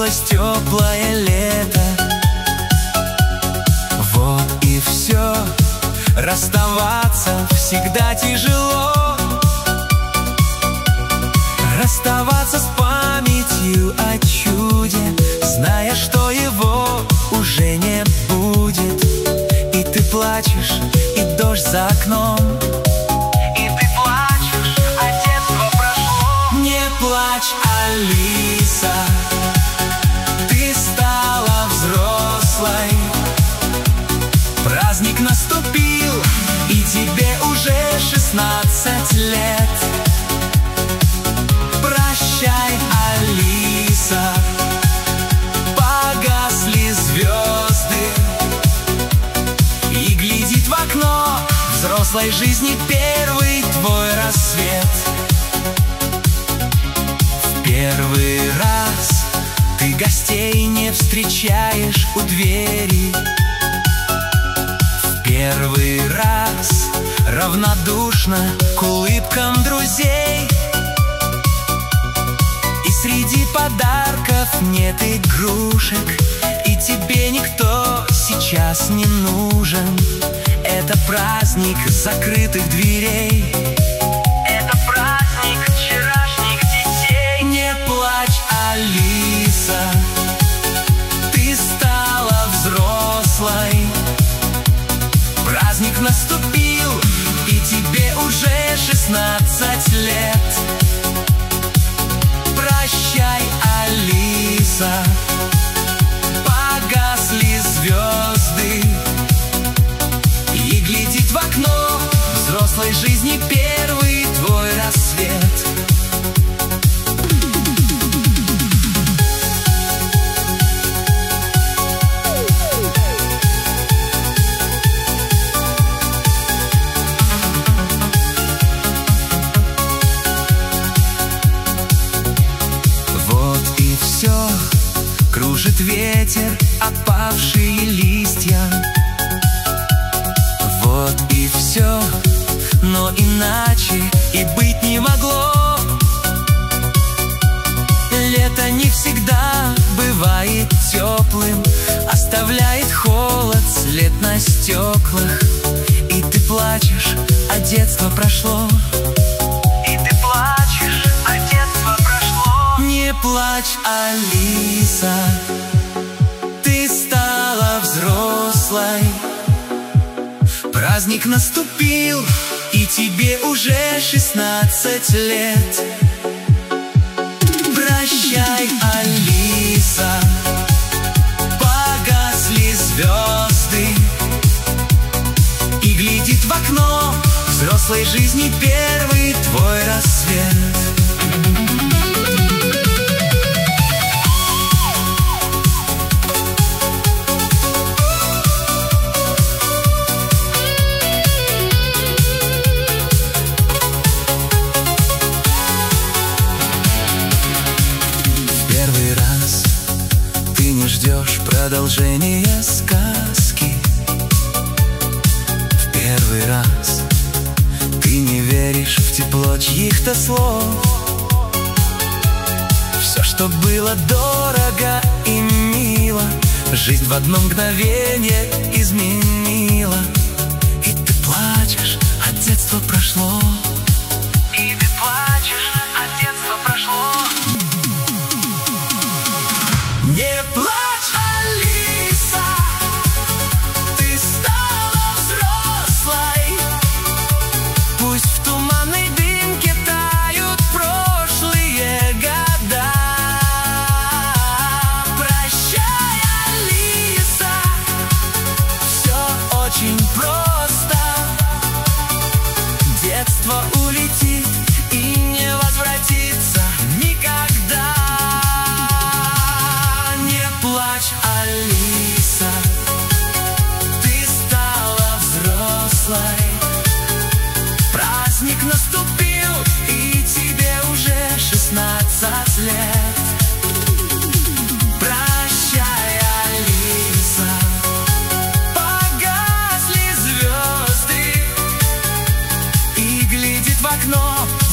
сквозь теплое лето. Вот и все, расставаться всегда тяжело. Расставаться с памятью о чуде, зная, что его уже не будет. И ты плачешь, и дождь за окном, и ты плачешь, а детство прошло. Не плачь, Алиса, ты стала взрослой. Праздник наступил, и тебе уже 16 лет. Прощай, Алиса, погасли звезды, и глядит в окно взрослой жизни первый твой рассвет. В первый раз ты гостей не встречаешь у двери. В первый раз равнодушна к улыбкам друзей. И среди подарков нет игрушек, и тебе никто сейчас не нужен. Это праздник закрытых дверей, это праздник вчерашних детей. Не плачь, Алиса, ты стала взрослой. Праздник наступил, и тебе уже 16 лет. Прощай, Алиса, погасли звезды, и глядит в окно взрослой жизни первый твой рассвет. Кружит ветер опавшие листья. Вот и все, но иначе и быть не могло. Лето не всегда бывает теплым, оставляет холод, след на стеклах. И ты плачешь, а детство прошло. И ты плачешь, а детство прошло. Не плачь, Алиса, ты стала взрослой. Праздник наступил, и тебе уже 16 лет. Прощай, Алиса, погасли звезды, и глядит в окно взрослой жизни первый твой рассвет. Ждешь продолжения сказки. В первый раз ты не веришь в тепло чьих-то слов. Все, что было дорого и мило, жизнь в одно мгновение изменила. И ты плачешь, а детство прошло. И ты плачешь, а детство прошло. Не плачь, Алиса, ты стала взрослой. Пусть в туманной дымке тают прошлые года. Прощай, Алиса, все очень просто. Детство улетит и не возвратится никогда. Плачь, Алиса, ты стала взрослой. Праздник наступил, и тебе уже 16 лет. Прощай, Алиса, погасли звезды, и глядит в окно